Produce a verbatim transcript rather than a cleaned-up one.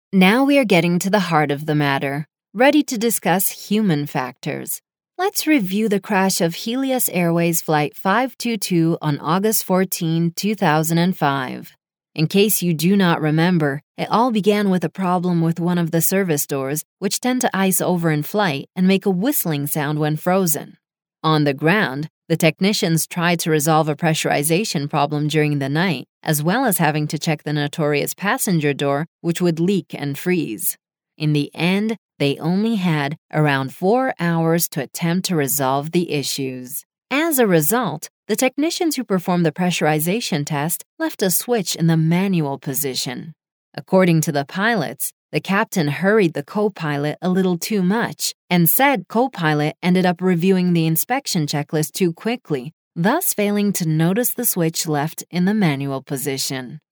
Now we are getting to the heart of the matter, ready to discuss human factors. Let's review the crash of Helios Airways Flight five two two on August fourteenth, two thousand five. In case you do not remember, it all began with a problem with one of the service doors, which tend to ice over in flight and make a whistling sound when frozen. On the ground, the technicians tried to resolve a pressurization problem during the night, as well as having to check the notorious passenger door, which would leak and freeze. In the end, they only had around four hours to attempt to resolve the issues. As a result, the technicians who performed the pressurization test left a switch in the manual position. According to the pilots, the captain hurried the co-pilot a little too much, and said co-pilot ended up reviewing the inspection checklist too quickly, thus failing to notice the switch left in the manual position.